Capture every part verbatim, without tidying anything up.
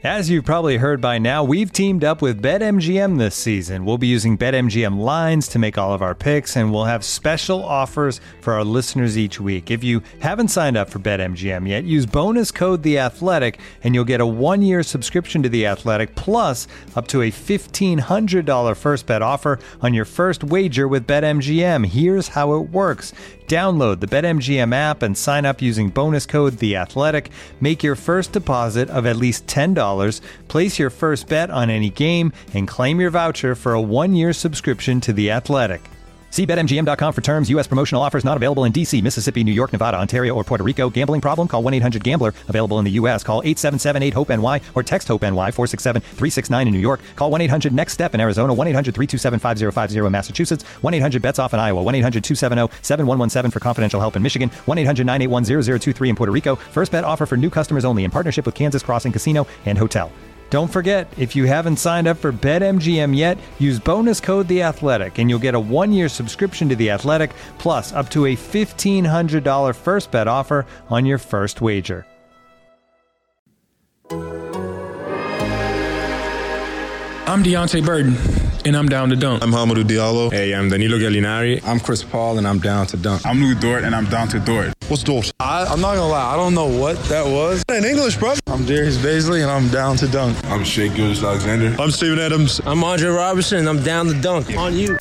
As you've probably heard by now, we've teamed up with BetMGM this season. We'll be using BetMGM lines to make all of our picks, and we'll have special offers for our listeners each week. If you haven't signed up for BetMGM yet, use bonus code The Athletic, and you'll get a one-year subscription to The Athletic, plus up to a fifteen hundred dollars first bet offer on your first wager with BetMGM. Here's how it works. Download the BetMGM app and sign up using bonus code The Athletic. Make your first deposit of at least ten dollars. Place your first bet on any game and claim your voucher for a one-year subscription to The Athletic. See Bet M G M dot com for terms. U S promotional offers not available in D C, Mississippi, New York, Nevada, Ontario, or Puerto Rico. Gambling problem? Call one eight hundred gambler. Available in the U S. Call eight seven seven eight hope N Y or text HOPE-NY four six seven three six nine in New York. Call one eight hundred next step in Arizona. one eight hundred three two seven five zero five zero in Massachusetts. one eight hundred bets off in Iowa. one eight hundred two seven zero seven one one seven for confidential help in Michigan. one eight hundred nine eight one zero zero two three in Puerto Rico. First bet offer for new customers only in partnership with Kansas Crossing Casino and Hotel. Don't forget, if you haven't signed up for BetMGM yet, use bonus code The Athletic, and you'll get a one-year subscription to The Athletic, plus up to a fifteen hundred dollars first bet offer on your first wager. I'm Deontay Burton, and I'm down to dunk. I'm Hamidou Diallo. Hey, I'm Danilo Gallinari. I'm Chris Paul, and I'm down to dunk. I'm Lou Dort, and I'm down to Dort. What's Dort? I, I'm not gonna lie, I don't know what that was. In English, bro. I'm Darius Baisley, and I'm down to dunk. I'm Shea Gilgeous-Alexander. I'm Steven Adams. I'm Andre Robertson, and I'm down to dunk. On you.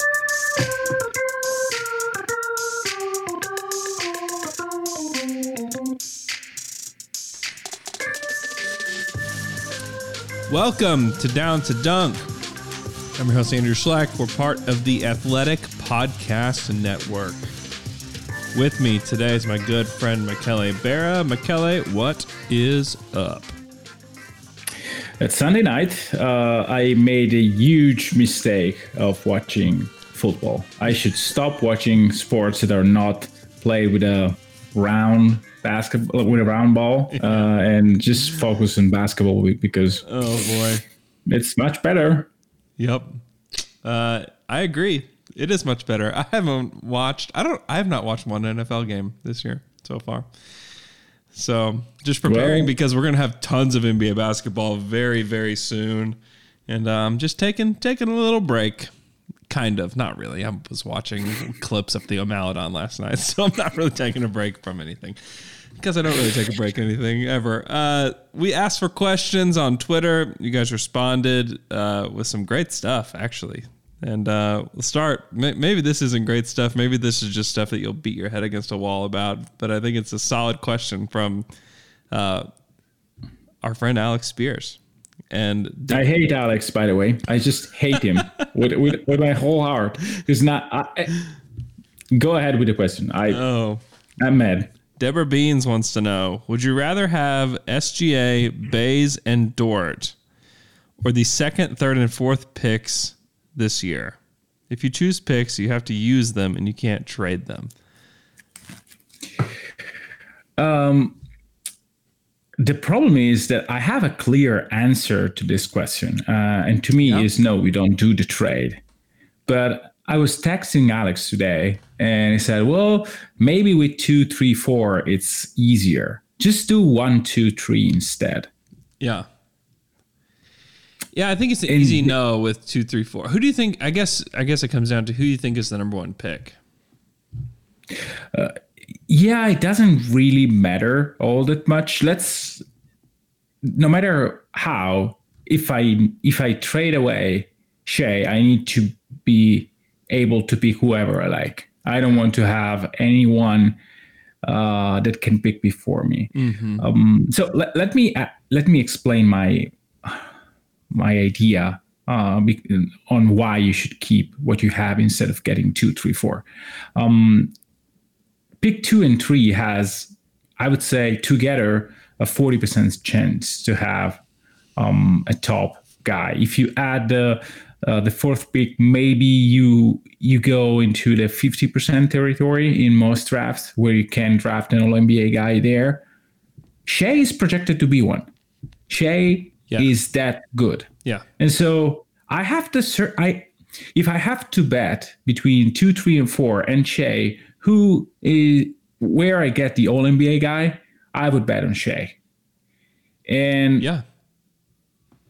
Welcome to Down to Dunk. I'm your host, Andrew Schlack. We're part of the Athletic Podcast Network. With me today is my good friend, Michele Berra. Michele, what is up? It's Sunday night. Uh, I made a huge mistake of watching football. I should stop watching sports that are not played with a round basketball, with a round ball, uh, and just focus on basketball because oh boy, it's much better. Yep, uh, I agree. It is much better. I haven't watched. I don't. I have not watched one N F L game this year so far. So just preparing well, because we're gonna have tons of N B A basketball very, very soon, and I'm um, just taking taking a little break. Kind of, not really. I was watching clips of the Omalodon last night, so I'm not really taking a break from anything because I don't really take a break anything ever. Uh, we asked for questions on Twitter. You guys responded uh, with some great stuff, actually. And uh, we'll start. Maybe this isn't great stuff. Maybe this is just stuff that you'll beat your head against a wall about. But I think it's a solid question from uh, our friend Alex Spears. And I hate Alex, by the way. I just hate him with, with with my whole heart. Because not. I, I, go ahead with the question. I oh, I'm mad. Deborah Beans wants to know: would you rather have S G A, Bays, and Dort, or the second, third, and fourth picks this year? If you choose picks, you have to use them, and you can't trade them. Um. The problem is that I have a clear answer to this question. Uh, and to me yeah. is no, we don't do the trade. But I was texting Alex today and he said, well, maybe with two, three, four, it's easier. Just do one, two, three instead. Yeah. Yeah, I think it's an and, easy no with two, three, four. Who do you think, I guess, I guess it comes down to who you think is the number one pick. Uh, Yeah, it doesn't really matter all that much. Let's, no matter how, if I if I trade away Shea, I need to be able to pick whoever I like. I don't want to have anyone uh, that can pick before me. Mm-hmm. Um, so let, let me uh, let me explain my my idea uh, on why you should keep what you have instead of getting two, three, four. Um, Pick two and three has, I would say, together a forty percent chance to have um, a top guy. If you add the uh, the fourth pick, maybe you you go into the fifty percent territory in most drafts where you can draft an All N B A guy there. Shea is projected to be one. Shea yeah. is that good. Yeah, and so I have to. Sur- I if I have to bet between two, three, and four and Shea, who is where I get the All N B A guy, I would bet on Shea. And yeah,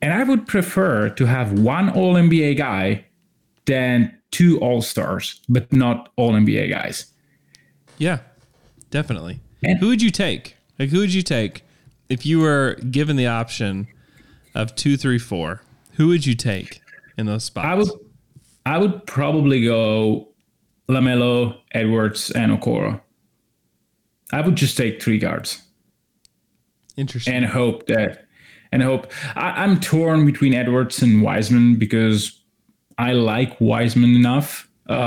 and I would prefer to have one All N B A guy than two All-Stars, but not All N B A guys. Yeah, definitely. And who would you take? Like, who would you take if you were given the option of two, three, four? Who would you take in those spots? I would, I would probably go LaMelo, Edwards, and Okoro. I would just take three guards. Interesting. And hope that, and hope. I, I'm torn between Edwards and Wiseman because I like Wiseman enough.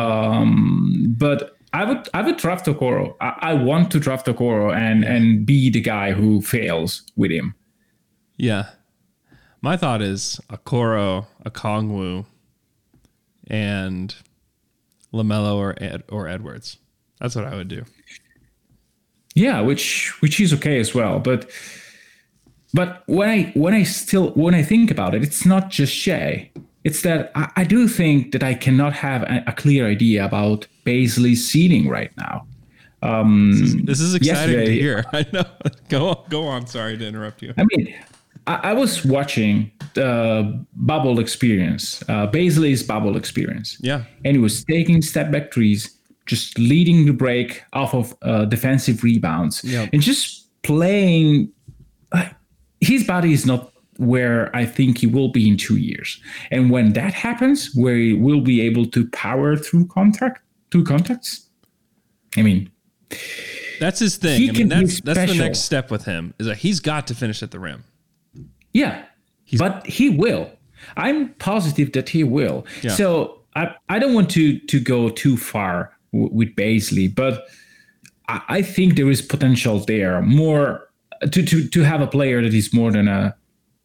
Um, but I would, I would draft Okoro. I, I want to draft Okoro and and be the guy who fails with him. Yeah. My thought is Okoro, Okongwu, and LaMelo or Ed, or Edwards. That's what I would do. Yeah, which which is okay as well. But but when I when I still when I think about it, it's not just Shai. It's that I, I do think that I cannot have a, a clear idea about Bazley's seating right now. Um, this, is, this is exciting to yesterday- hear. I know. Go on, go on. Sorry to interrupt you. I mean, I, I was watching the bubble experience, uh, Bazley's bubble experience. Yeah. And he was taking step back threes, just leading the break off of uh, defensive rebounds, Yep. and just playing. Uh, his body is not where I think he will be in two years. And when that happens, where he will be able to power through contact, through contacts, I mean, That's his thing. He I can mean, be that's that's the special. next step with him is that he's got to finish at the rim. yeah, but he will. I'm positive that he will. Yeah. So I, I don't want to to go too far w- with Bazley, but I, I think there is potential there more to, to to have a player that is more than a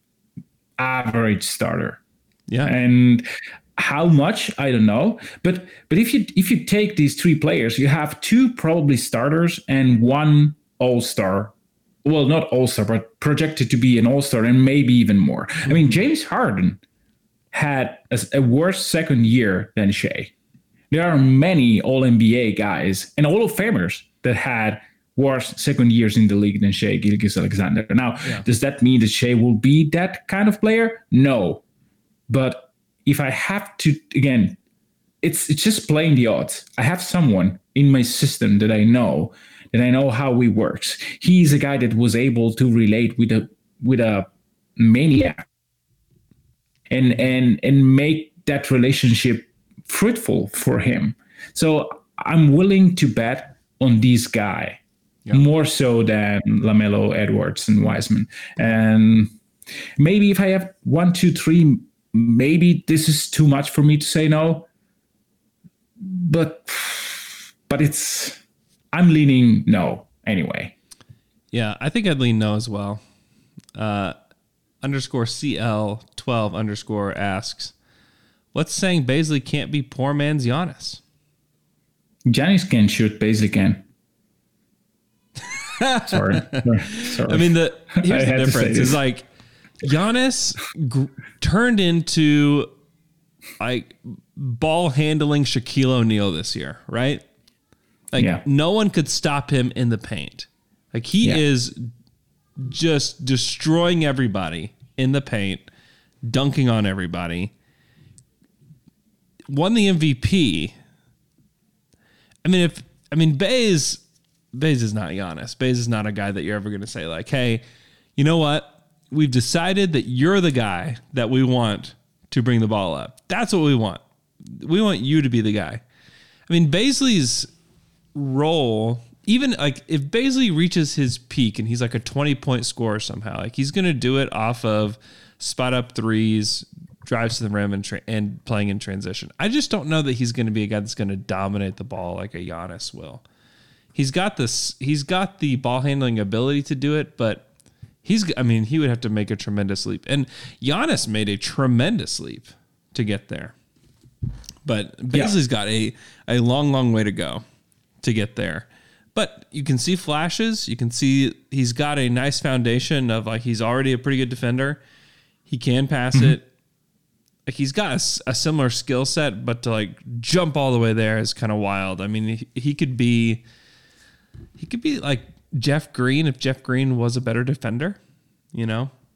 average starter. Yeah. And how much, I don't know. But but if you if you take these three players, you have two probably starters and one all-star. Well, not all-star, but projected to be an all-star and maybe even more. I mean, James Harden had a, a worse second year than Shai. There are many All N B A guys and Hall of Famers that had worse second years in the league than Shai Gilgeous-Alexander. Now, Yeah. does that mean that Shai will be that kind of player? No. But if I have to, again, it's it's just playing the odds. I have someone in my system that I know, that I know how he works. He's a guy that was able to relate with a with a maniac and and and make that relationship fruitful for him. So I'm willing to bet on this guy Yeah. more so than LaMelo, Edwards, and Wiseman. And maybe if I have one, two, three, maybe this is too much for me to say no. But but it's I'm leaning no anyway. Yeah, I think I'd lean no as well. Uh, underscore C L twelve underscore asks, what's saying Bazley can't be poor man's Giannis? Giannis can shoot, Bazley can. Sorry. Sorry. I mean, the I here's the had to say difference this. is like Giannis gr- turned into like ball handling Shaquille O'Neal this year, right? Like Yeah. no one could stop him in the paint. Like he Yeah. is just destroying everybody in the paint, dunking on everybody. Won the M V P. I mean, if I mean Baze, Baze is not Giannis. Baze is not a guy that you're ever going to say like, "Hey, you know what? We've decided that you're the guy that we want to bring the ball up. That's what we want. We want you to be the guy." I mean, Bazley's role, even like if Bazley reaches his peak and he's like a twenty point scorer somehow, like he's going to do it off of spot up threes, drives to the rim, and tra- and playing in transition. I just don't know that he's going to be a guy that's going to dominate the ball like a Giannis will. He's got this. He's got the ball handling ability to do it, but he's. I mean, he would have to make a tremendous leap, and Giannis made a tremendous leap to get there. But Bazley's got a a long, long way to go to get there. But you can see flashes. You can see he's got a nice foundation of like he's already a pretty good defender. He can pass Mm-hmm. it. Like he's got a, s- a similar skill set, but to like jump all the way there is kind of wild. I mean, he, he could be, he could be like Jeff Green if Jeff Green was a better defender, you know?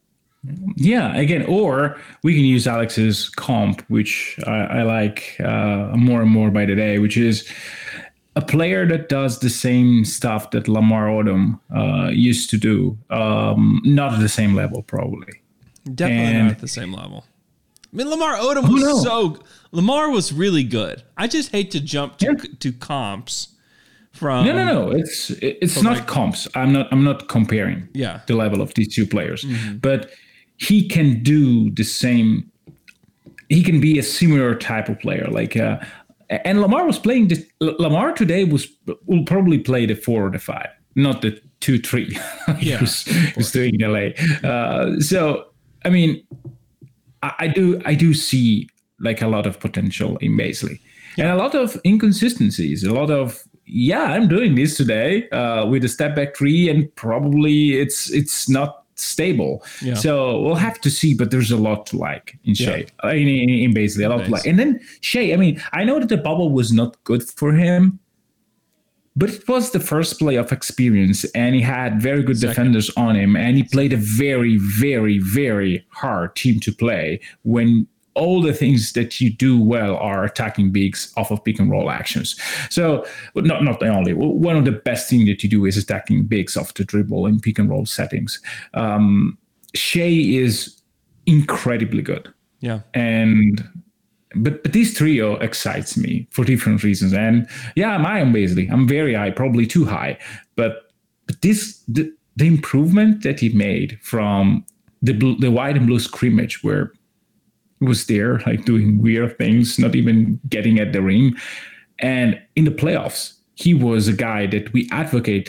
Yeah, again, or we can use Alex's comp, which I, I like uh, more and more by the day, which is a player that does the same stuff that Lamar Odom uh, used to do, um, not at the same level, probably. Definitely And- not at the same level. I mean, Lamar Odom was no. so Lamar was really good. I just hate to jump to Yeah. to comps from No, no, no. It's it's from not like- comps. I'm not. I'm not comparing. Yeah. The level of these two players, but he can do the same. He can be a similar type of player, like. Uh, and Lamar was playing this. Lamar today was will probably play the four or the five, not the two three. Yeah, he was, was doing in L A. Uh, so I mean, I, I do I do see like a lot of potential in Baisley, and a lot of inconsistencies, a lot of. Yeah, I'm doing this today uh, with a step back three, and probably it's it's not stable. Yeah. So we'll have to see. But there's a lot to like in Shea, uh, in, in, in basically a lot to like. And then Shea, I mean, I know that the bubble was not good for him, but it was the first playoff experience, and he had very good Second. defenders on him, and he played a very, very, very hard team to play when. All the things that you do well are attacking bigs off of pick and roll actions. So not not the only one of the best things that you do is attacking bigs off the dribble in pick and roll settings. Um, Shea is incredibly good, yeah. and but but this trio excites me for different reasons. And yeah, I'm high on Baisley. I'm very high, probably too high. But but this the, the improvement that he made from the blue, the white and blue scrimmage where. Was there like doing weird things, not even getting at the rim. And in the playoffs, he was a guy that we advocate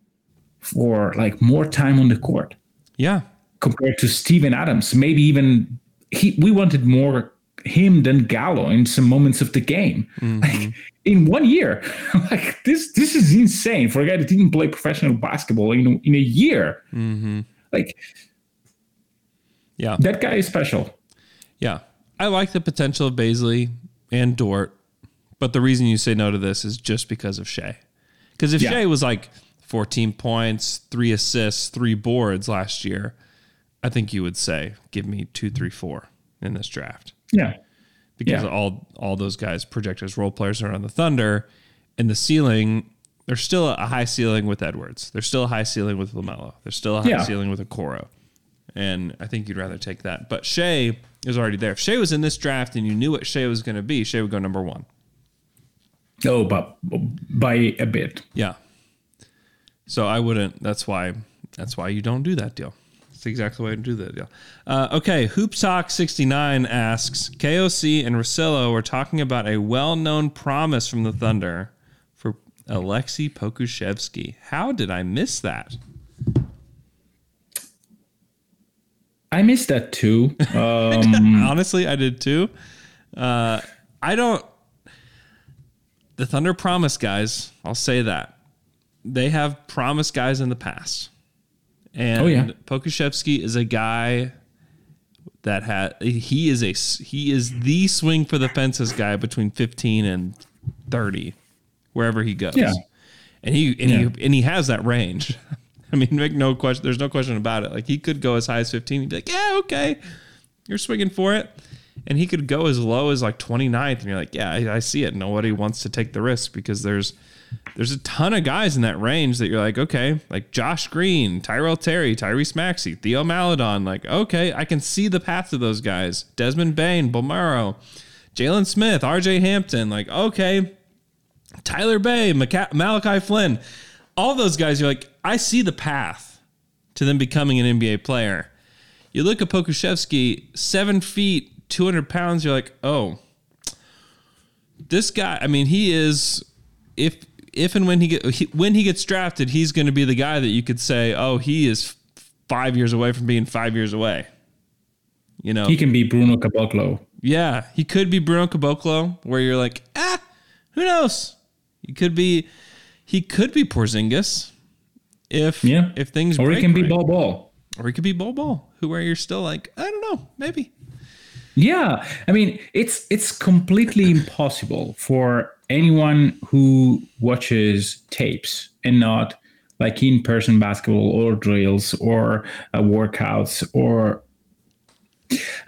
for like more time on the court Yeah. compared to Steven Adams. Maybe even he we wanted more him than Gallo in some moments of the game. Mm-hmm. Like in one year. Like this this is insane for a guy that didn't play professional basketball in, in a year. Mm-hmm. Like Yeah. that guy is special. Yeah. I like the potential of Baisley and Dort, but the reason you say no to this is just because of Shea. Because if Yeah. Shea was like fourteen points, three assists, three boards last year, I think you would say, give me two, three, four in this draft. Yeah. Because Yeah. all all those guys project as role players are on the Thunder, and the ceiling, there's still a high ceiling with Edwards. There's still a high ceiling with LaMelo. There's still a high Yeah. ceiling with Okoro. And I think you'd rather take that. But Shea is already there. If Shea was in this draft and you knew what Shea was going to be, Shea would go number one. Oh, but by a bit. Yeah. So I wouldn't. That's why. That's why you don't do that deal. That's exactly why you don't do that deal. Uh, okay. Hoop Talk sixty-nine asks, K O C and Russillo were talking about a well-known promise from the Thunder for Alexei Pokusevski. How did I miss that? I missed that too. Um, Honestly, I did too. Uh, I don't. The Thunder promise guys, I'll say that. They have promised guys in the past. And Oh, yeah. Pokusevski is a guy that had he is a he is the swing for the fences guy between fifteen and thirty, wherever he goes. Yeah. And he and Yeah. he and he has that range. I mean, make no question. There's no question about it. Like he could go as high as fifteen. He'd be like, yeah, okay, you're swinging for it. And he could go as low as like twenty-ninth. And you're like, yeah, I, I see it. Nobody wants to take the risk because there's there's a ton of guys in that range that you're like, okay, like Josh Green, Tyrell Terry, Tyrese Maxey, Theo Maledon. Like, okay, I can see the path of those guys. Desmond Bain, Bolmaro, Jalen Smith, R J Hampton. Like, okay, Tyler Bay, Maca- Malachi Flynn. All those guys, you're like, I see the path to them becoming an N B A player. You look at Pokusevski, seven feet, two hundred pounds, you're like, oh, this guy, I mean, he is, if if and when he, get, he when he gets drafted, he's going to be the guy that you could say, oh, he is five years away from being five years away. You know, he can be Bruno Caboclo. yeah, he could be Bruno Caboclo, where you're like, ah, who knows? He could be, he could be Porzingis if Yeah. if things Or break he can be right. Ball Ball. Or he could be Bol Bol, who where you're still like, I don't know, maybe. Yeah. I mean, it's it's completely impossible for anyone who watches tapes and not like in-person basketball or drills or uh, workouts or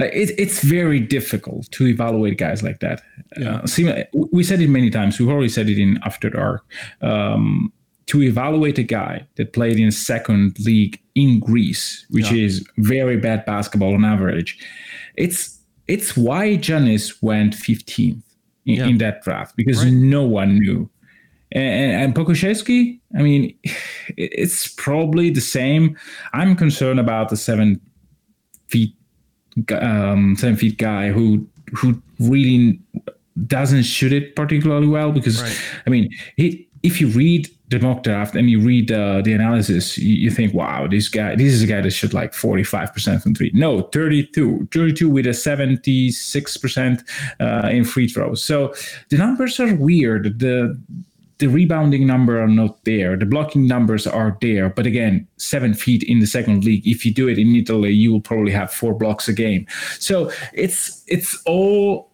it, it's very difficult to evaluate guys like that. Yeah. Uh, see, we said it many times. We've already said it in After Dark. Um, to evaluate a guy that played in second league in Greece, which yeah. is very bad basketball on average, it's it's why Giannis went fifteenth in, yeah. in that draft, because right. no one knew. And, and Pokusevski, I mean, it's probably the same. I'm concerned about the seven feet, um, seven feet guy who who really doesn't shoot it particularly well. Because right. I mean, he, if you read the mock draft and you read uh, the analysis, you, you think, wow, this guy, this is a guy that shot like forty-five percent from three. No, thirty-two, thirty-two with a seventy-six percent uh, in free throws. So the numbers are weird. The The rebounding number are not there. The blocking numbers are there. But again, seven feet in the second league. If you do it in Italy, you will probably have four blocks a game. So it's it's all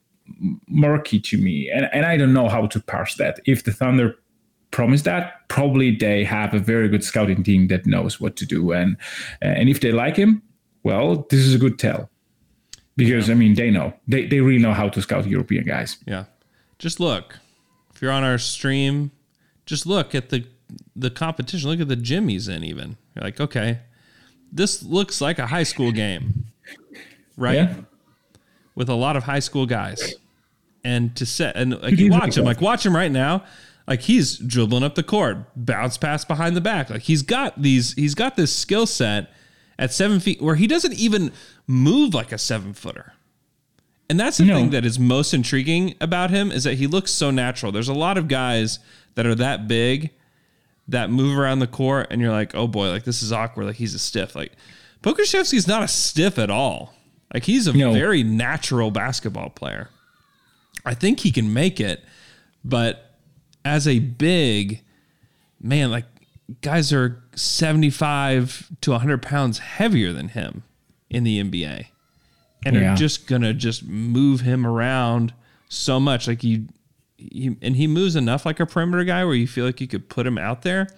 murky to me. And, and I don't know how to parse that. If the Thunder promise that, probably they have a very good scouting team that knows what to do. And, and if they like him, well, this is a good tell. Because, yeah. I mean, they know. They, they really know how to scout European guys. Yeah. Just look. If you're on our stream, just look at the the competition. Look at the gym he's in even. You're like, okay, this looks like a high school game, right? Yeah. With a lot of high school guys. And to set, and like you watch him, like watch him right now, like he's dribbling up the court, bounce pass behind the back. Like he's got these, he's got this skill set at seven feet where he doesn't even move like a seven footer. And that's the no. thing that is most intriguing about him is that he looks so natural. There's a lot of guys that are that big that move around the court and you're like, oh boy, like this is awkward. Like he's a stiff. Like Pokusevski's not a stiff at all. Like he's a no. very natural basketball player. I think he can make it, but as a big man, like guys are seventy-five to one hundred pounds heavier than him in the N B A. And yeah. are just gonna just move him around so much, like you, he, and he moves enough like a perimeter guy where you feel like you could put him out there,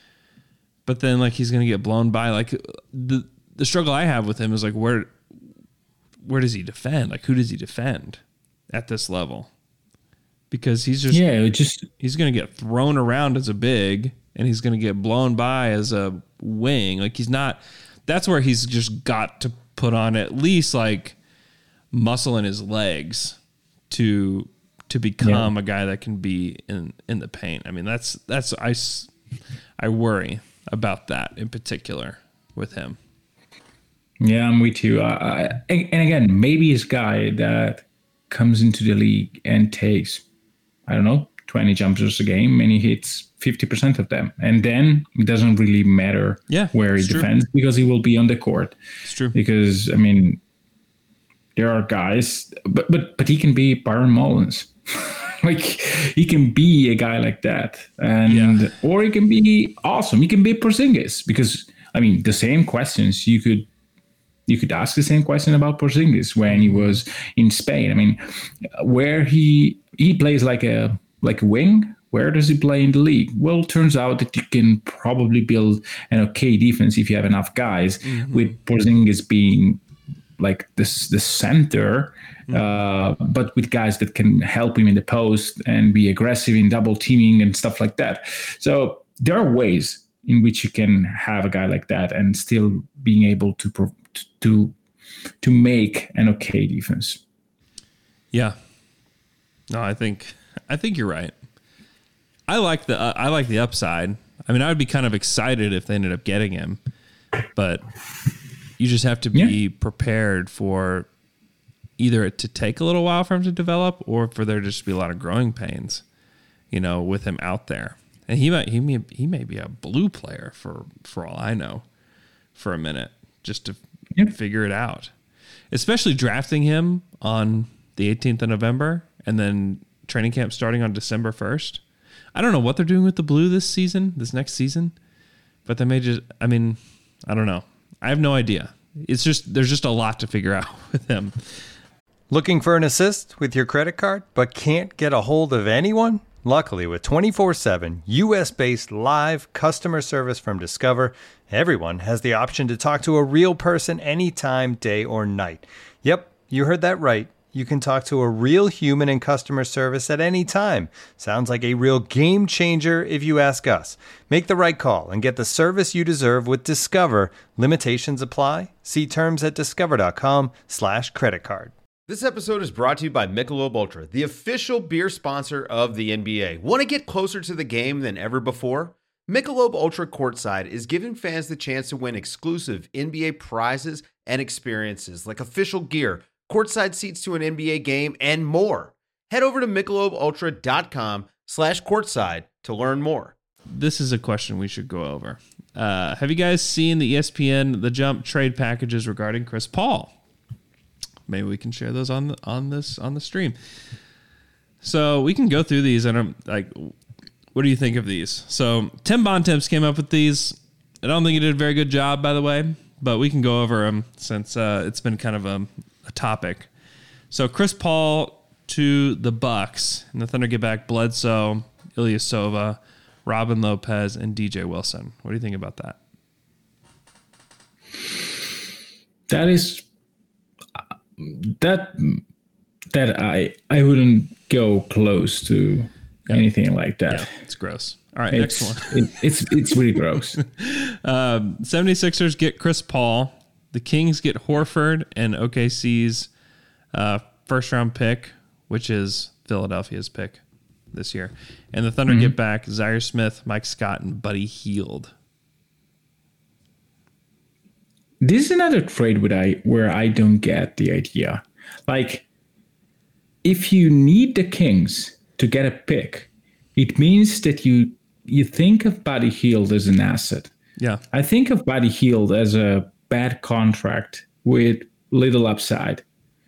but then like he's gonna get blown by. Like the the struggle I have with him is like where where does he defend? Like who does he defend at this level? Because he's just yeah, it just he's gonna get thrown around as a big, and he's gonna get blown by as a wing. Like he's not. That's where he's just got to put on at least like muscle in his legs to to become yeah. a guy that can be in in the paint. I mean, that's that's I I worry about that in particular with him. Yeah, I'm with you. Uh, and again, maybe he's a guy that comes into the league and takes, I don't know, twenty jumpers a game and he hits fifty percent of them. And then it doesn't really matter yeah, where he defends true. because he will be on the court. It's true. Because, I mean, there are guys, but but but he can be Byron Mullins. Like, he can be a guy like that. And yeah. Or he can be awesome. He can be Porzingis. Because, I mean, the same questions you could You could ask the same question about Porzingis when he was in Spain. I mean, where he he plays like a like a wing, where does he play in the league? Well, it turns out that you can probably build an okay defense if you have enough guys, mm-hmm. with Porzingis being like this the center, mm-hmm. uh, but with guys that can help him in the post and be aggressive in double teaming and stuff like that. So there are ways in which you can have a guy like that and still being able to pro- to to make an okay defense. Yeah. No, I think I think you're right. I like the uh, I like the upside. I mean, I would be kind of excited if they ended up getting him, but you just have to be yeah. prepared for either it to take a little while for him to develop, or for there just to be a lot of growing pains, you know, with him out there. And he might he may he may be a blue player for for all I know, for a minute, just to Yep. figure it out, especially drafting him on the eighteenth of November and then training camp starting on December first. I don't know what they're doing with the blue this season, this next season, but they may just, I mean, I don't know. I have no idea. It's just, there's just a lot to figure out with him. Looking for an assist with your credit card, but can't get a hold of anyone? Luckily, with twenty-four seven U S-based live customer service from Discover, everyone has the option to talk to a real person anytime, day or night. Yep, you heard that right. You can talk to a real human in customer service at any time. Sounds like a real game changer if you ask us. Make the right call and get the service you deserve with Discover. Limitations apply. See terms at discover.com slash credit card. This episode is brought to you by Michelob Ultra, the official beer sponsor of the N B A. Want to get closer to the game than ever before? Michelob Ultra Courtside is giving fans the chance to win exclusive N B A prizes and experiences like official gear, courtside seats to an N B A game, and more. Head over to michelobultra.com slash courtside to learn more. This is a question we should go over. Uh, have you guys seen the E S P N The Jump trade packages regarding Chris Paul? Maybe we can share those on the, on this on the stream. So we can go through these and I'm like, what do you think of these? So Tim Bontemps came up with these. I don't think he did a very good job, by the way, but we can go over them since uh, it's been kind of a, a topic. So Chris Paul to the Bucks, and the Thunder get back Bledsoe, Ilyasova, Robin Lopez, and D J Wilson. What do you think about that? That is that that I I wouldn't go close to anything like that. Yeah, it's gross. All right, it's, next one. it, it's it's really gross. um, seventy-sixers get Chris Paul. The Kings get Horford and O K C's uh, first round pick, which is Philadelphia's pick this year. And the Thunder mm-hmm. get back Zaire Smith, Mike Scott, and Buddy Hield. This is another trade where I where I don't get the idea. Like, if you need the Kings to get a pick, it means that you you think of Buddy Hield as an asset. Yeah, I think of Buddy Hield as a bad contract with little upside.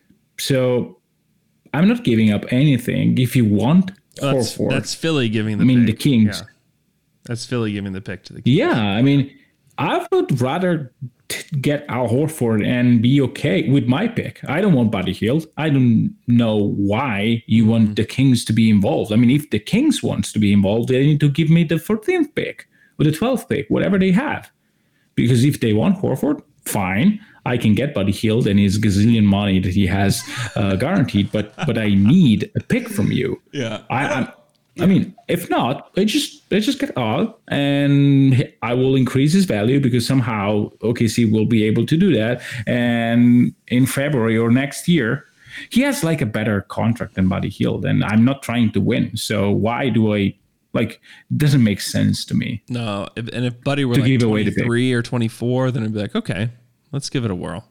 So I'm not giving up anything. If you want that's, Horford, that's Philly giving the I mean, pick. the Kings. Yeah. That's Philly giving the pick to the Kings. Yeah, I mean, I would rather t- get Al Horford and be okay with my pick. I don't want Buddy Hield. I don't know why you want mm-hmm. the Kings to be involved. I mean, if the Kings wants to be involved, they need to give me the fourteenth pick or the twelfth pick, whatever they have. Because if they want Horford, fine. I can get Buddy Hield and his gazillion money that he has uh, guaranteed, but but I need a pick from you. Yeah, I I, I mean, if not, I just I just get Al, and I will increase his value because somehow O K C will be able to do that. And in February or next year, he has like a better contract than Buddy Hield, and I'm not trying to win. So why do I? Like, it doesn't make sense to me. No, if, and if Buddy were like twenty-three or twenty-four, then I'd be like, okay, let's give it a whirl.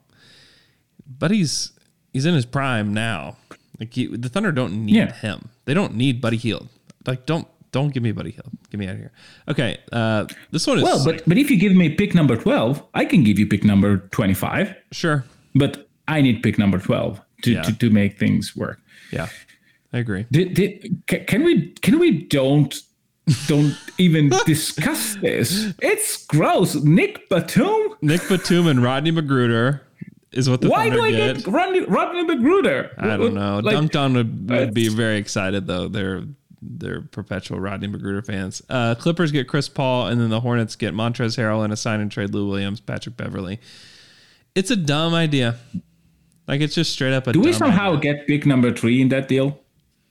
Buddy's he's in his prime now. Like he, the Thunder don't need yeah. him. They don't need Buddy Hield. Like don't don't give me Buddy Hield. Get me out of here. Okay, uh, this one is well, but but if you give me pick number twelve, I can give you pick number twenty-five. Sure, but I need pick number twelve to yeah. to, to make things work. Yeah, I agree. Did, did, can we can we don't. Don't even discuss this. It's gross. Nick Batum? Nick Batum and Rodney McGruder is what the Why Thunder do I get. get Rodney, Rodney McGruder? I don't know. Like, Dunked On would, would be very excited, though. They're they're perpetual Rodney McGruder fans. Uh, Clippers get Chris Paul, and then the Hornets get Montrezl Harrell and a sign and trade Lou Williams, Patrick Beverly. It's a dumb idea. Like, it's just straight up a Do dumb we somehow idea. get pick number three in that deal?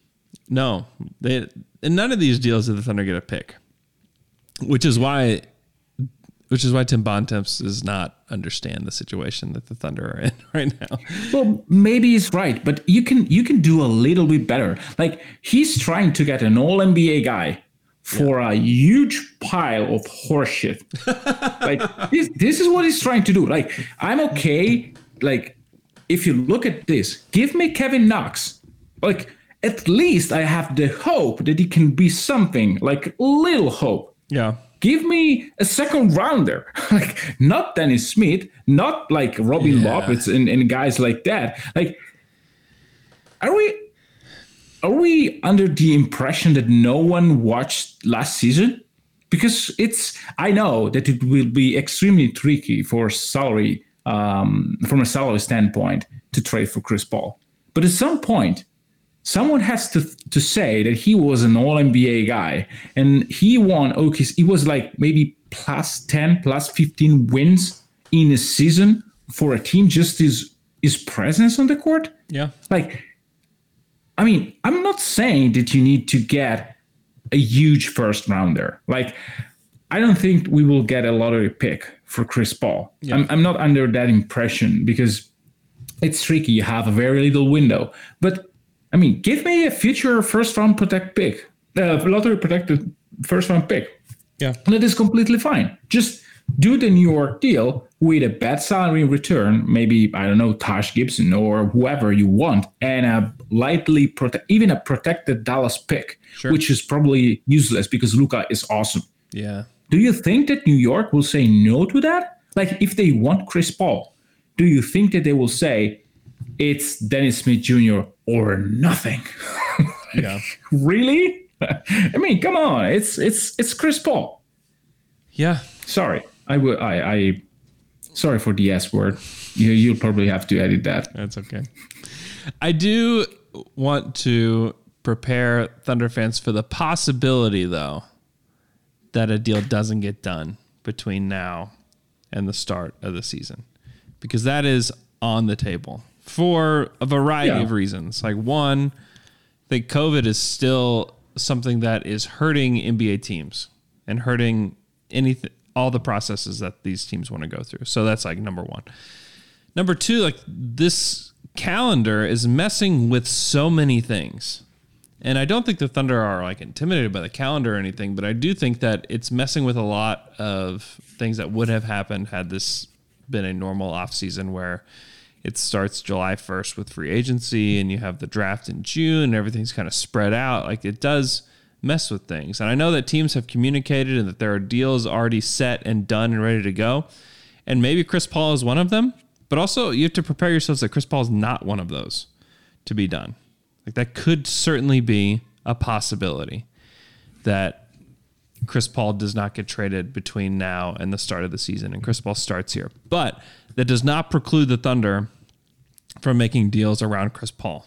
No. They... In none of these deals did the Thunder get a pick, which is why, which is why Tim Bontemps does not understand the situation that the Thunder are in right now. Well, maybe he's right, but you can you can do a little bit better. Like he's trying to get an All N B A guy for yeah. a huge pile of horseshit. Like this, this is what he's trying to do. Like I'm okay. Like if you look at this, give me Kevin Knox. Like. At least I have the hope that he can be something, like little hope. Yeah. Give me a second rounder, like not Dennis Smith, not like Robin yeah. Lopez and, and guys like that. Like, are we are we under the impression that no one watched last season? Because it's I know that it will be extremely tricky for salary, um, from a salary standpoint, to trade for Chris Paul. But at some point, someone has to to say that he was an all N B A guy, and he won O K C. He was like maybe plus ten, plus fifteen wins in a season for a team, just his his presence on the court. Yeah. Like, I mean, I'm not saying that you need to get a huge first rounder. Like, I don't think we will get a lottery pick for Chris Paul. Yeah. I'm, I'm not under that impression because it's tricky. You have a very little window. But, I mean, give me a future first round protect pick, uh, lottery protected first round pick. Yeah. That is completely fine. Just do the New York deal with a bad salary in return, maybe, I don't know, Taj Gibson or whoever you want, and a lightly prote- even a protected Dallas pick, sure. which is probably useless because Luka is awesome. Yeah. Do you think that New York will say no to that? Like, if they want Chris Paul, do you think that they will say it's Dennis Smith Junior or nothing? Yeah. Really? I mean, come on. It's it's it's Chris Paul. Yeah. Sorry. I would. I, I. Sorry for the S word. You, you'll probably have to edit that. That's okay. I do want to prepare Thunder fans for the possibility, though, that a deal doesn't get done between now and the start of the season, because that is on the table for a variety yeah. of reasons. Like, one, I think COVID is still something that is hurting N B A teams and hurting anything, all the processes that these teams want to go through. So that's like number one. Number two, like, this calendar is messing with so many things. And I don't think the Thunder are like intimidated by the calendar or anything, but I do think that it's messing with a lot of things that would have happened had this been a normal offseason where it starts July first with free agency and you have the draft in June and everything's kind of spread out. Like, it does mess with things. And I know that teams have communicated and that there are deals already set and done and ready to go. And maybe Chris Paul is one of them, but also you have to prepare yourselves that Chris Paul is not one of those to be done. Like, that could certainly be a possibility that Chris Paul does not get traded between now and the start of the season, and Chris Paul starts here. But that does not preclude the Thunder from making deals around Chris Paul.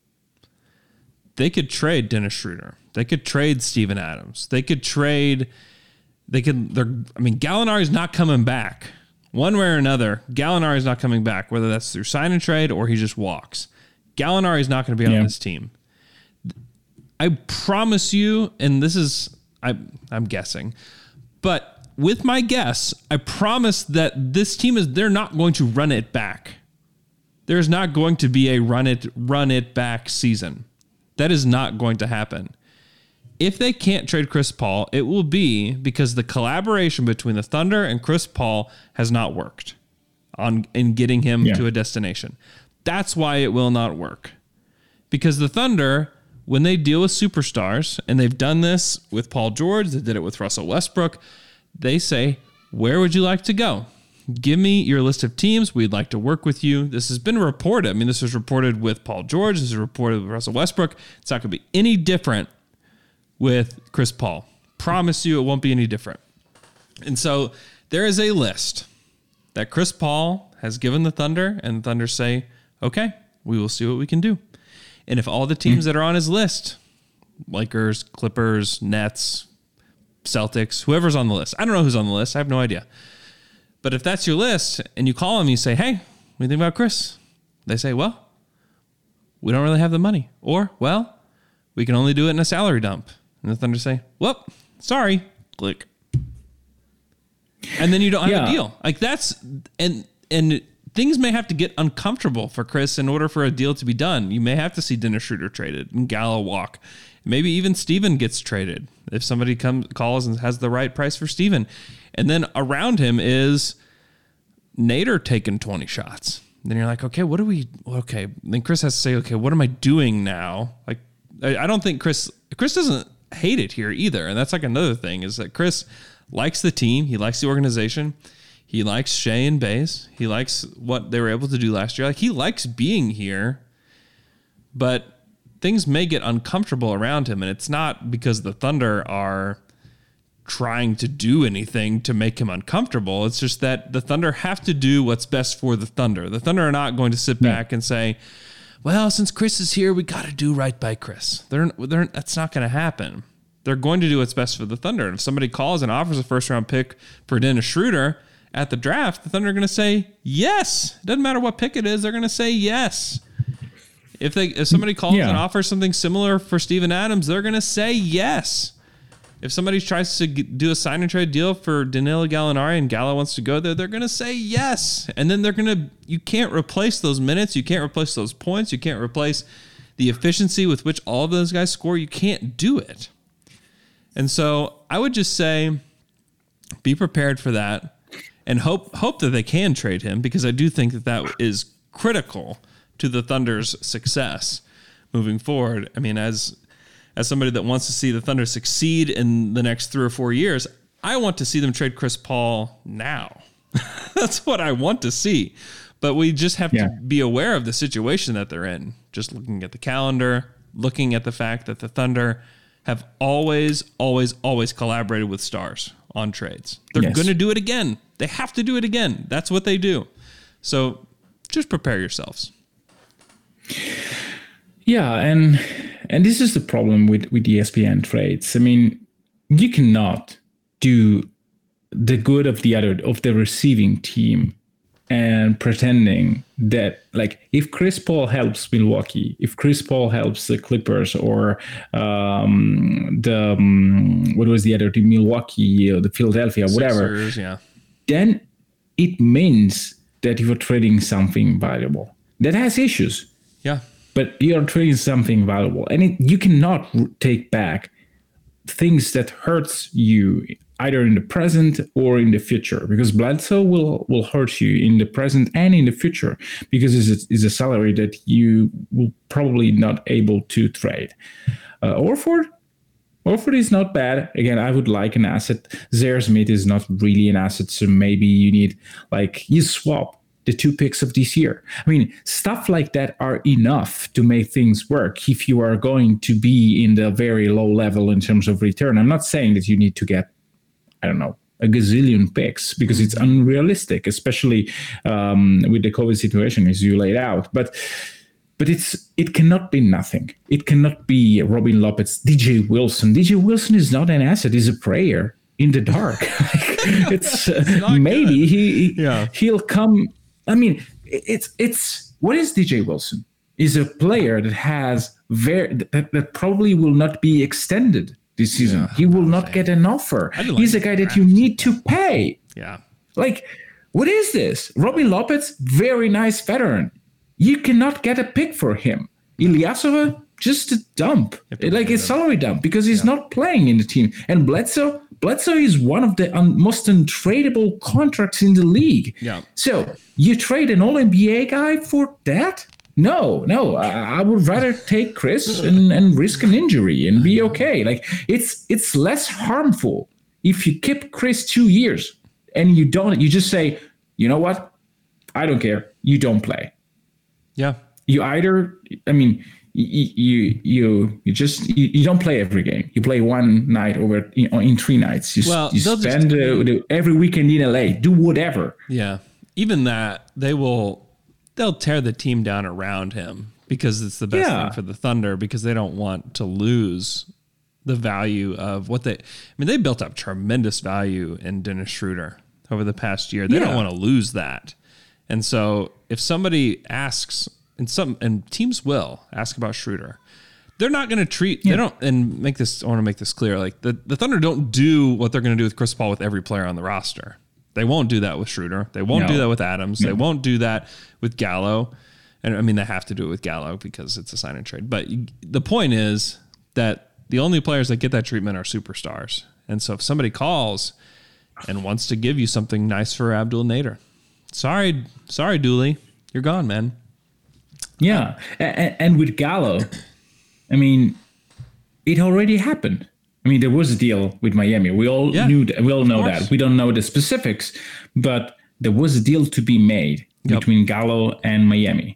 They could trade Dennis Schroeder. They could trade Steven Adams. They could trade. They could. They're. I mean, Gallinari's not coming back. One way or another, Gallinari's not coming back. Whether that's through sign and trade or he just walks, Gallinari's not going to be on yeah. this team. I promise you, and this is I. I'm guessing, but with my guess, I promise that this team is. They're not going to run it back. There's not going to be a run it run it back season. That is not going to happen. If they can't trade Chris Paul, it will be because the collaboration between the Thunder and Chris Paul has not worked on in getting him yeah. to a destination. That's why it will not work. Because the Thunder, when they deal with superstars, and they've done this with Paul George, they did it with Russell Westbrook, they say, where would you like to go? Give me your list of teams. We'd like to work with you. This has been reported. I mean, this was reported with Paul George. This is reported with Russell Westbrook. It's not going to be any different with Chris Paul. Promise you it won't be any different. And so there is a list that Chris Paul has given the Thunder, and the Thunder say, okay, we will see what we can do. And if all the teams mm-hmm. that are on his list, Lakers, Clippers, Nets, Celtics, whoever's on the list, I don't know who's on the list. I have no idea. But if that's your list and you call them and you say, hey, what do you think about Chris? They say, well, we don't really have the money. Or, well, we can only do it in a salary dump. And the Thunder say, well, sorry. Click. And then you don't have yeah. a deal. Like, that's, and and things may have to get uncomfortable for Chris in order for a deal to be done. You may have to see Dennis Schroeder traded and Gallo walk. Maybe even Steven gets traded if somebody comes calls and has the right price for Steven. And then around him is Nader taking twenty shots. And then you're like, okay, what do we, okay. Then Chris has to say, okay, what am I doing now? Like, I, I don't think Chris, Chris doesn't hate it here either. And that's like another thing is that Chris likes the team. He likes the organization. He likes Shea and Baze. He likes what they were able to do last year. Like, he likes being here, but things may get uncomfortable around him. And it's not because the Thunder are trying to do anything to make him uncomfortable. It's just that the Thunder have to do what's best for the Thunder. The Thunder are not going to sit back yeah. and say, well, since Chris is here, we got to do right by Chris. They're, they're, that's not going to happen. They're going to do what's best for the Thunder. And if somebody calls and offers a first-round pick for Dennis Schroeder at the draft, the Thunder are going to say yes. It doesn't matter what pick it is. They're going to say yes. If they if somebody calls yeah. and offers something similar for Steven Adams, they're going to say yes. If somebody tries to do a sign and trade deal for Danilo Gallinari and Gallo wants to go there, they're going to say yes. And then they're going to, you can't replace those minutes. You can't replace those points. You can't replace the efficiency with which all of those guys score. You can't do it. And so I would just say, be prepared for that and hope, hope that they can trade him, because I do think that that is critical to the Thunder's success moving forward. I mean, as, As somebody that wants to see the Thunder succeed in the next three or four years, I want to see them trade Chris Paul now. That's what I want to see. But we just have yeah. to be aware of the situation that they're in. Just looking at the calendar, looking at the fact that the Thunder have always, always, always collaborated with stars on trades. They're yes. going to do it again. They have to do it again. That's what they do. So just prepare yourselves. Yeah, and... And this is the problem with, with E S P N trades. I mean, you cannot do the good of the other, of the receiving team, and pretending that, like, if Chris Paul helps Milwaukee, if Chris Paul helps the Clippers, or um, the, um, what was the other team, Milwaukee, or the Philadelphia, whatever, Sixers, yeah. then it means that you are trading something valuable that has issues. Yeah. But you're trading something valuable, and it, you cannot take back things that hurts you either in the present or in the future, because Bledsoe will, will hurt you in the present and in the future, because it's a, it's a salary that you will probably not able to trade. Uh, Horford, Horford is not bad. Again, I would like an asset. Zaire Smith is not really an asset, so maybe you need, like, you swap the two picks of this year. I mean, stuff like that are enough to make things work if you are going to be in the very low level in terms of return. I'm not saying that you need to get, I don't know, a gazillion picks, because it's unrealistic, especially um, with the COVID situation as you laid out. But but it's it cannot be nothing. It cannot be Robin Lopez, D J Wilson. D J Wilson is not an asset, he's a prayer in the dark. it's uh, maybe good. he yeah. he'll come. I mean, it's it's what is D J Wilson? Is a player that has very that, that probably will not be extended this season. Yeah, he will not get an offer. He's like a guy that you need to pay. Yeah. Like, what is this? Robin Lopez, very nice veteran. You cannot get a pick for him. Ilyasova, just a dump. Like a salary dump, because he's yeah. not playing in the team. And Bledsoe, Bledsoe is one of the un- most untradeable contracts in the league. Yeah. So you trade an All N B A guy for that? No, no. I, I would rather take Chris and, and risk an injury and be okay. Like, it's it's less harmful if you keep Chris two years and you don't. You just say, you know what? I don't care. You don't play. Yeah. You either. I mean. You you you just you, you don't play every game. You play one night over in, in three nights. You, well, you spend just, uh, the, every weekend in L A. Do whatever. Yeah, even that they will they'll tear the team down around him, because it's the best yeah. thing for the Thunder, because they don't want to lose the value of what they. I mean, they built up tremendous value in Dennis Schroeder over the past year. They yeah. don't want to lose that, and so if somebody asks. And some and teams will ask about Schroeder. They're not going to treat yeah. they don't and make this. I want to make this clear. Like the, the Thunder don't do what they're going to do with Chris Paul with every player on the roster. They won't do that with Schroeder. They won't no. do that with Adams. No. They won't do that with Gallo. And I mean, they have to do it with Gallo because it's a sign and trade. But you, the point is that the only players that get that treatment are superstars. And so if somebody calls and wants to give you something nice for Abdul Nader, sorry, sorry, Dooley, you're gone, man. Yeah, and, and with Gallo, I mean, it already happened. I mean, there was a deal with Miami. We all yeah, knew that. We all know that. We don't know the specifics, but there was a deal to be made yep. between Gallo and Miami,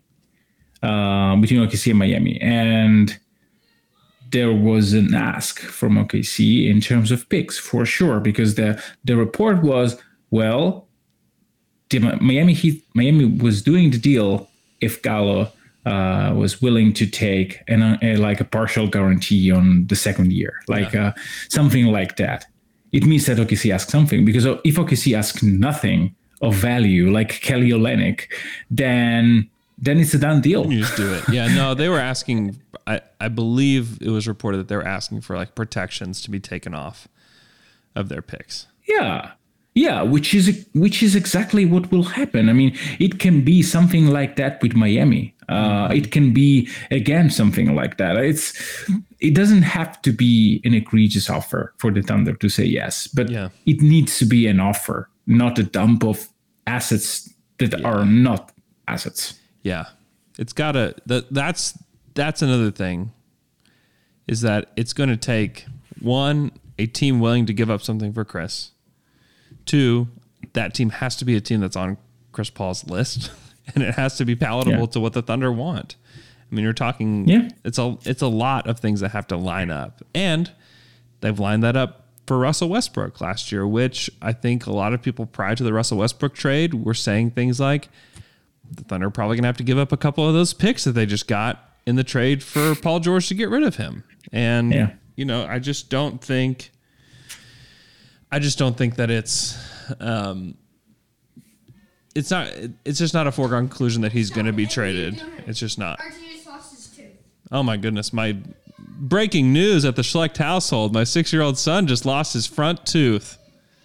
uh, between O K C and Miami, and there was an ask from O K C in terms of picks for sure, because the the report was, well, the Miami Heat, Miami was doing the deal if Gallo uh, was willing to take an, a, like a partial guarantee on the second year, like yeah. uh, something like that. It means that O K C asks something, because if O K C asks nothing of value, like Kelly Olynyk, then then it's a done deal. You just do it. Yeah, no, they were asking, I, I believe it was reported that they were asking for like protections to be taken off of their picks. Yeah. Yeah, which is which is exactly what will happen. I mean, it can be something like that with Miami. Uh, it can be, again, something like that. It's It doesn't have to be an egregious offer for the Thunder to say yes, but yeah. it needs to be an offer, not a dump of assets that yeah. are not assets. Yeah, it's got to, that, that's, that's another thing, is that it's going to take, one, a team willing to give up something for Chris. Two, that team has to be a team that's on Chris Paul's list, and it has to be palatable yeah. to what the Thunder want. I mean, you're talking, yeah. it's a it's a lot of things that have to line up. And they've lined that up for Russell Westbrook last year, which I think a lot of people prior to the Russell Westbrook trade were saying things like, the Thunder are probably going to have to give up a couple of those picks that they just got in the trade for Paul George to get rid of him. And, yeah. you know, I just don't think... I just don't think that it's, um, it's not, it's just not a foregone conclusion that he's going to be traded. It's just not. Archie just lost his tooth. Oh my goodness. My breaking news at the Schlecht household. My six-year-old son just lost his front tooth.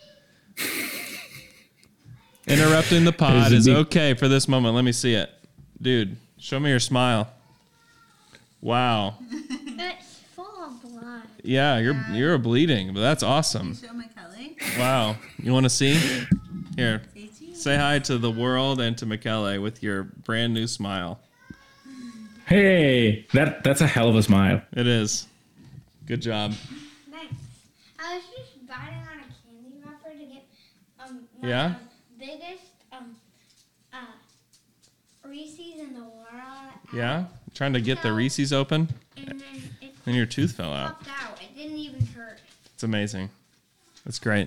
Interrupting the pod is okay for this moment. Let me see it. Dude, show me your smile. Wow. It's full of blood. Yeah, you're, you're bleeding, but that's awesome. Show my Kelly. Wow. You want to see? Here. Say hi to the world and to Michele with your brand new smile. Hey, that that's a hell of a smile. It is. Good job. Nice. I was just biting on a candy wrapper to get um my yeah? um, biggest um uh Reese's in the world. Yeah? Trying to get so, the Reese's open? And then it and your tooth fell out. Popped out. It didn't even hurt. It's amazing. That's great.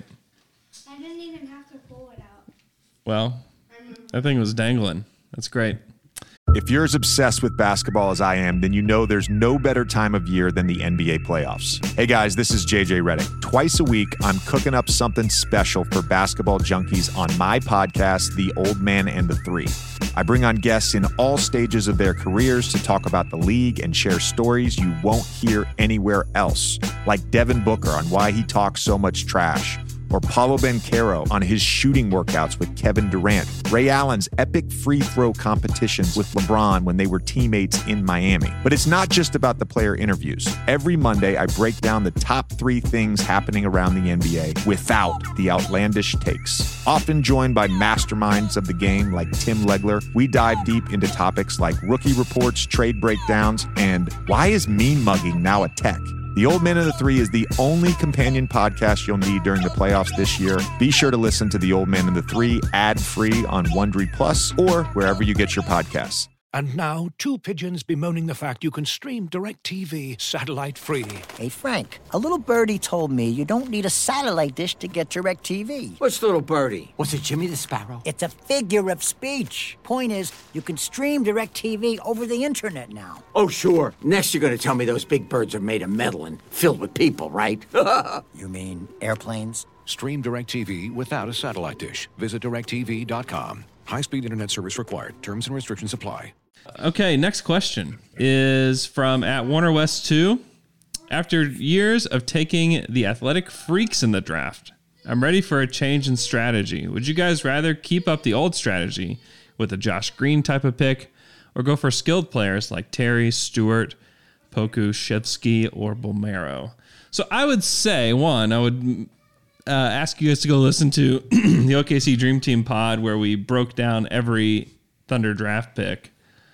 I didn't even have to pull it out. Well, that thing was dangling. That's great. If you're as obsessed with basketball as I am, then you know there's no better time of year than the N B A playoffs. Hey guys, this is J J Redick. Twice a week, I'm cooking up something special for basketball junkies on my podcast, The Old Man and the Three. I bring on guests in all stages of their careers to talk about the league and share stories you won't hear anywhere else, like Devin Booker on why he talks so much trash, or Paolo Banchero on his shooting workouts with Kevin Durant, Ray Allen's epic free throw competitions with LeBron when they were teammates in Miami. But it's not just about the player interviews. Every Monday, I break down the top three things happening around the N B A without the outlandish takes. Often joined by masterminds of the game like Tim Legler, we dive deep into topics like rookie reports, trade breakdowns, and why is mean mugging now a tech? The Old Man and the Three is the only companion podcast you'll need during the playoffs this year. Be sure to listen to The Old Man and the Three ad-free on Wondery Plus or wherever you get your podcasts. And now, two pigeons bemoaning the fact you can stream DirecTV satellite-free. Hey, Frank, a little birdie told me you don't need a satellite dish to get DirecTV. What's little birdie? Was it Jimmy the Sparrow? It's a figure of speech. Point is, you can stream DirecTV over the internet now. Oh, sure. Next you're going to tell me those big birds are made of metal and filled with people, right? You mean airplanes? Stream DirecTV without a satellite dish. Visit direct T V dot com. High-speed internet service required. Terms and restrictions apply. Okay, next question is from at Warner West two. After years of taking the athletic freaks in the draft, I'm ready for a change in strategy. Would you guys rather keep up the old strategy with a Josh Green type of pick or go for skilled players like Terry, Stewart, Poku, Shevsky, or Bolmero? So I would say, one, I would uh, ask you guys to go listen to the O K C Dream Team pod where we broke down every Thunder draft pick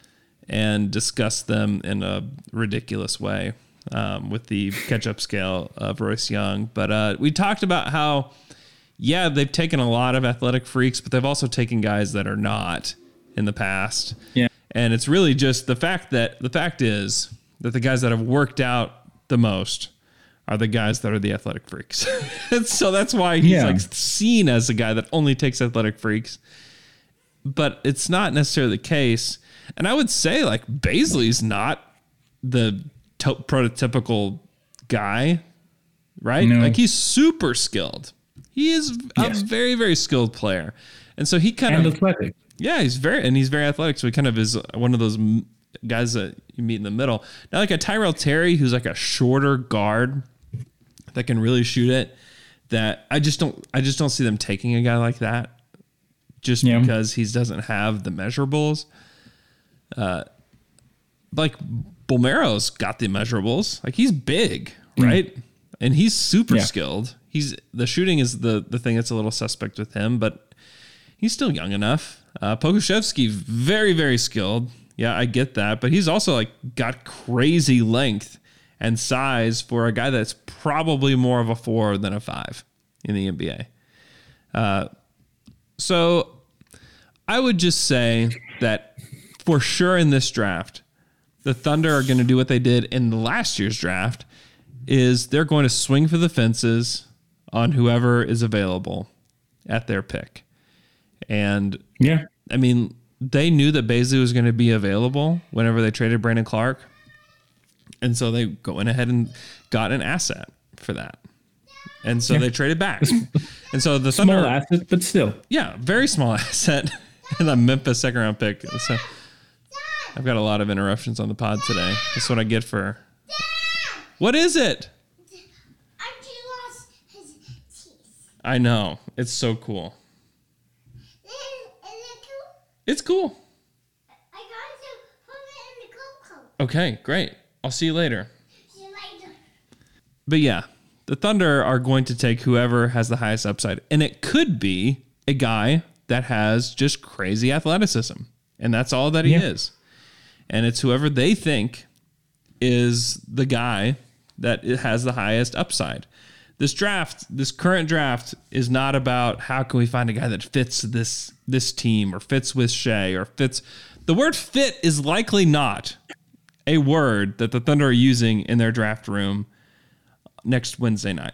and discuss them in a ridiculous way um, with the catch-up scale of Royce Young. But uh, we talked about how, yeah, they've taken a lot of athletic freaks, but they've also taken guys that are not in the past. Yeah. And it's really just the fact that the fact is that the guys that have worked out the most are the guys that are the athletic freaks. So that's why he's yeah. like seen as a guy that only takes athletic freaks. But it's not necessarily the case. And I would say like Bazley's not the to- prototypical guy, right? No. Like he's super skilled. He is a Yes. very, very skilled player. And so he kind And of athletic. Yeah, he's very and he's very athletic. So he kind of is one of those m- guys that you meet in the middle. Now, like a Tyrell Terry, who's like a shorter guard that can really shoot it. That I just don't, I just don't see them taking a guy like that, just Yeah. because he doesn't have the measurables. Uh, like Bolmero's got the measurables. Like he's big, right? Mm. And he's super Yeah. skilled. He's the shooting is the the thing that's a little suspect with him, but he's still young enough. Uh, Pokusevski, very, very skilled. Yeah, I get that. But he's also like got crazy length and size for a guy that's probably more of a four than a five in the N B A. Uh, so I would just say that for sure in this draft, the Thunder are going to do what they did in the last year's draft, is they're going to swing for the fences on whoever is available at their pick. And yeah, I mean, they knew that Bazley was going to be available whenever they traded Brandon Clark. And so they go in ahead and got an asset for that. And so Yeah. they traded back. And so the Small Thunder, asset, but still. yeah, very small asset and a Memphis second round pick. So I've got a lot of interruptions on the pod today. That's what I get for. What is it? Archie lost his teeth. I know. It's so cool. Is it cool? It's cool. I got to put it in the cocoa. Okay, great. I'll see you later. See you later. But yeah, the Thunder are going to take whoever has the highest upside. And it could be a guy that has just crazy athleticism. And that's all that he Yeah. is. And it's whoever they think is the guy that it has the highest upside. This draft, this current draft, is not about how can we find a guy that fits this this team or fits with Shea or fits. The word fit is likely not a word that the Thunder are using in their draft room next Wednesday night.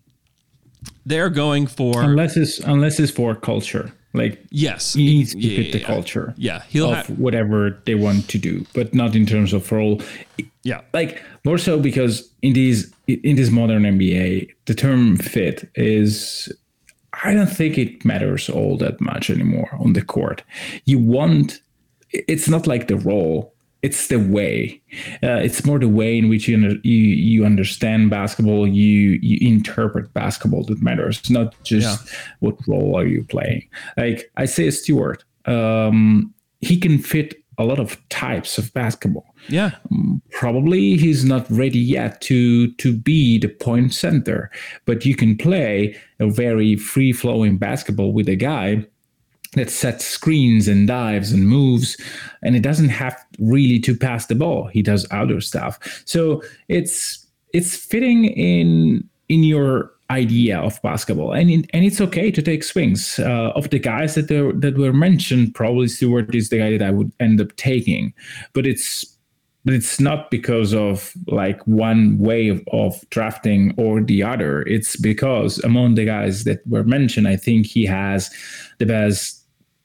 They're going for Unless it's unless it's for culture. Like yes, he needs to yeah, fit the yeah, culture. Yeah, he'll of have whatever they want to do, but not in terms of role. Yeah, like more so because in these in this modern N B A, the term fit is, I don't think it matters all that much anymore on the court. You want, it's not like the role. It's the way. Uh, it's more the way in which you, under, you you understand basketball. You you interpret basketball that matters. It's not just Yeah. what role are you playing. Like Isaiah Stewart, um, he can fit a lot of types of basketball. Yeah, probably he's not ready yet to to be the point center, but you can play a very free flowing basketball with a guy that sets screens and dives and moves, and it doesn't have really to pass the ball. He does other stuff. So it's it's fitting in in your idea of basketball, and in, and it's okay to take swings. Uh, of the guys that there, that were mentioned, probably Stewart is the guy that I would end up taking, but it's but it's not because of like one way of, of drafting or the other. It's because among the guys that were mentioned, I think he has the best.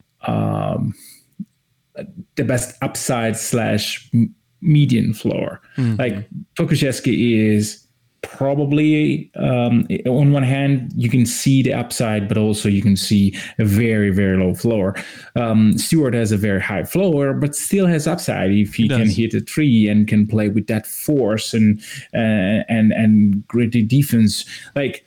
Um, the best upside slash m- median floor. Mm-hmm. Like Pokusevski is probably um, on one hand you can see the upside, but also you can see a very very low floor. Um, Stewart has a very high floor, but still has upside if he, He can does. hit a three and can play with that force and uh, and and gritty defense. Like.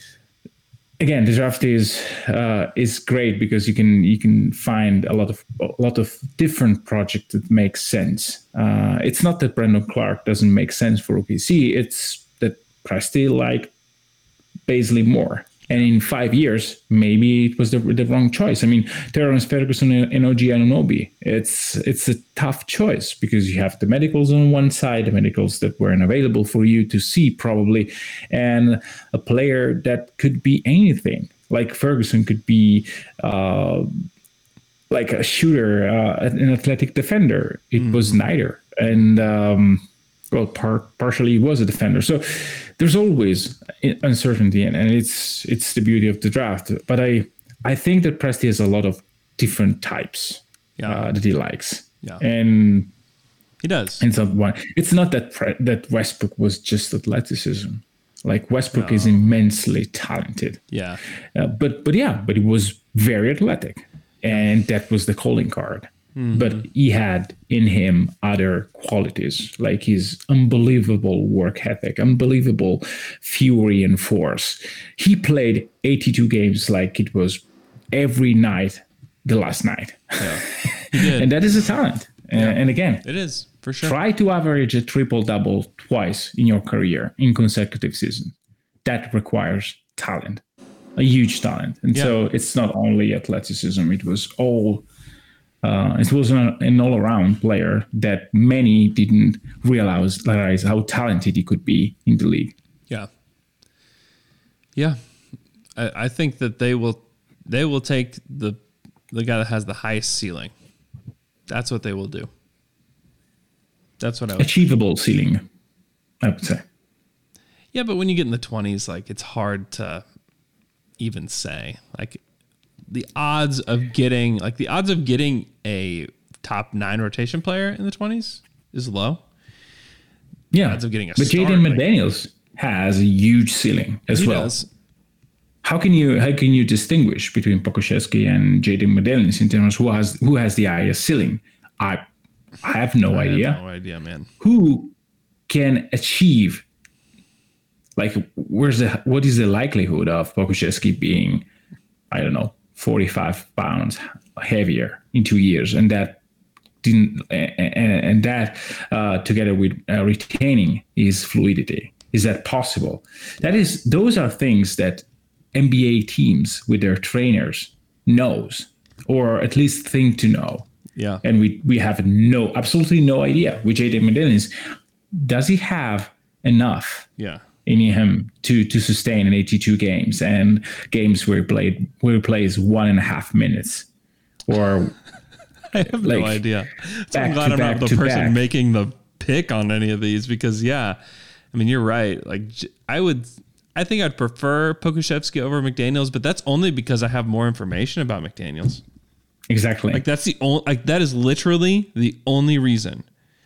Again, the draft is uh, is great because you can you can find a lot of a lot of different projects that make sense. Uh, it's not that Brandon Clark doesn't make sense for O K C. It's that Presti like Bazley more, and in five years maybe it was the the wrong choice. I mean, Terrence Ferguson and O G Anunoby. It's it's a tough choice because you have the medicals on one side, the medicals that weren't available for you to see probably, and a player that could be anything. Like Ferguson could be uh, like a shooter, uh, an athletic defender. It mm-hmm. was neither, and um, well, par- partially he was a defender. So there's always uncertainty, and, and it's it's the beauty of the draft. But I I think that Presti has a lot of different types yeah. uh, that he likes. Yeah. And he does. And so one, it's not that that Westbrook was just athleticism. Like Westbrook No. is immensely talented. Yeah. Uh, but but yeah, but he was very athletic, and that was the calling card. Mhm. But he had in him other qualities, like his unbelievable work ethic, unbelievable fury and force. He played eighty-two games like it was every night the last night. Yeah. He did. And that is a talent. Uh, and again, It is, for sure. try to average a triple-double twice in your career in consecutive seasons. That requires talent, a huge talent. And Yeah. so it's not only athleticism, it was all... Uh, it was an, an all-around player that many didn't realize, realize how talented he could be in the league. Yeah. Yeah. I, I think that they will they will take the the guy that has the highest ceiling. That's what they will do. That's what I would Achievable ceiling, I would say. Yeah, but when you get in the twenties, like it's hard to even say. Like the odds of getting like the odds of getting a top nine rotation player in the twenties is low. Yeah, Odds of getting a but star, Jaden like- McDaniels has a huge ceiling as He well. does. How can you how can you distinguish between Pokusevski and Jaden McDaniels in terms of who has who has the highest ceiling? I I have no I have idea. no idea, man. Who can achieve? Like, where's the what is the likelihood of Pokusevski being, I don't know, forty-five pounds heavier in two years, and that didn't and, and that uh, together with uh, retaining his fluidity, is that possible? That is, those are things that N B A teams with their trainers knows, or at least think to know. Yeah. And we we have no, absolutely no idea with Jaden McDaniels. Does he have enough Yeah. in him to to sustain an eighty-two games and games where he played where he plays one and a half minutes, or I have like, no idea. So I'm back glad to I'm not back the to person back. making the pick on any of these because, yeah, I mean, you're right. Like, j- I would, I think I'd prefer Pokusevski over McDaniels, but that's only because I have more information about McDaniels. Exactly. Like, that's the only, like, that is literally the only reason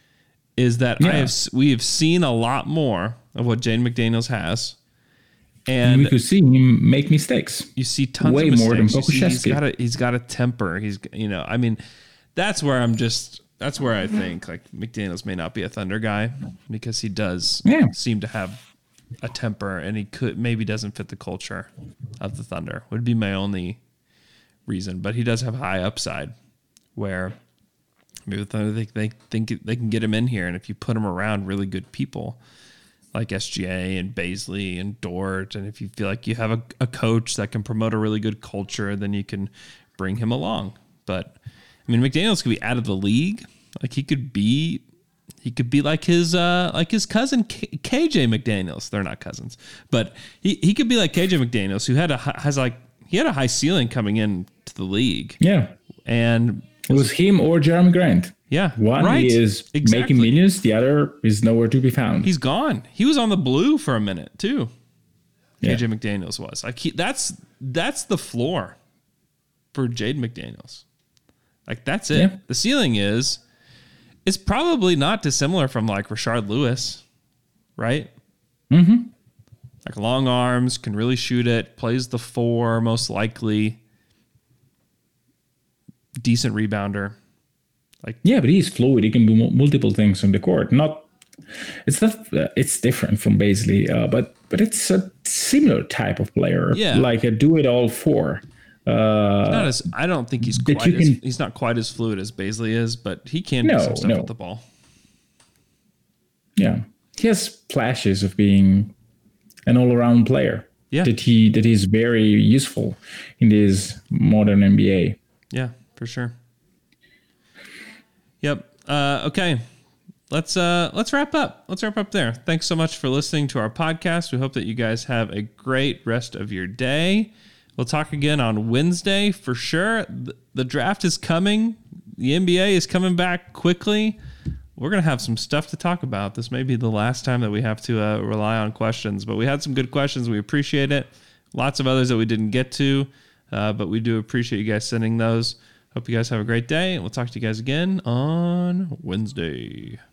is that I Yeah. have, s- we have seen a lot more of what Jane McDaniels has. And And we could see him make mistakes. You see tons way of more than mistakes. You see he's Pokusevski. got a he's got a temper. He's you know, I mean, that's where I'm just that's where I think like McDaniels may not be a Thunder guy because he does Yeah. seem to have a temper and he could maybe doesn't fit the culture of the Thunder. Would be my only reason, but he does have high upside where maybe the Thunder they, they think they can get him in here, and if you put him around really good people like S G A and Baisley and Dort, and if you feel like you have a, a coach that can promote a really good culture, then you can bring him along. But I mean, McDaniels could be out of the league. Like he could be, he could be like his uh, like his cousin K- KJ McDaniels. They're not cousins, but he, he could be like K J McDaniels, who had a hi- has like he had a high ceiling coming in to the league. Yeah, and it was him or Jeremy Grant. Yeah, one right. is Exactly. making millions, the other is nowhere to be found. He's gone. He was on the blue for a minute too. Yeah. K J McDaniels was like he, that's that's the floor for Jade McDaniels. Like that's it. Yeah. The ceiling is it's probably not dissimilar from like Rashard Lewis, right? Mm-hmm. Like long arms, can really shoot it, plays the four most likely, decent rebounder. Like yeah, but he's fluid. He can do mul- multiple things on the court. Not, it's not. Uh, it's different from Baisley, uh, but but it's a similar type of player. Yeah. like a do-it-all four. Uh, not as I don't think he's that quite you as, can- he's not quite as fluid as Baisley is, but he can do No, some stuff no. with the ball. Yeah, he has flashes of being an all-around player. Yeah. that he that is very useful in this modern N B A. Yeah, for sure. Yep. Uh, okay. Let's uh, let's wrap up. Let's wrap up there. Thanks so much for listening to our podcast. We hope that you guys have a great rest of your day. We'll talk again on Wednesday for sure. The, the draft is coming. The N B A is coming back quickly. We're going to have some stuff to talk about. This may be the last time that we have to uh, rely on questions, but we had some good questions. We appreciate it. Lots of others that we didn't get to, uh, but we do appreciate you guys sending those. Hope you guys have a great day. We'll talk to you guys again on Wednesday.